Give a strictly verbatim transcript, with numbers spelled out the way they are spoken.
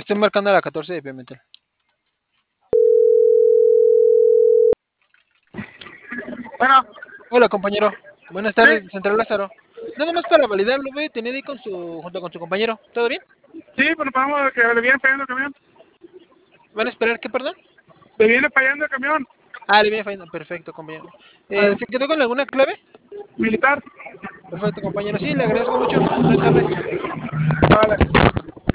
Estoy marcando a la catorce de Pimentel. Bueno, Hola, compañero. Buenas sí, tardes, Central Lázaro. Nada más para validarlo, voy a tener ahí con su, junto con su compañero. ¿Todo bien? sí, pero vamos, que le viene fallando el camión. ¿Van a esperar qué, perdón? Le viene fallando el camión. Ah, le viene fallando. Perfecto, compañero. Eh, Al ¿Se quedó con alguna clave? militar. Perfecto, compañero. Sí, le agradezco mucho. Buenas tardes. Vale.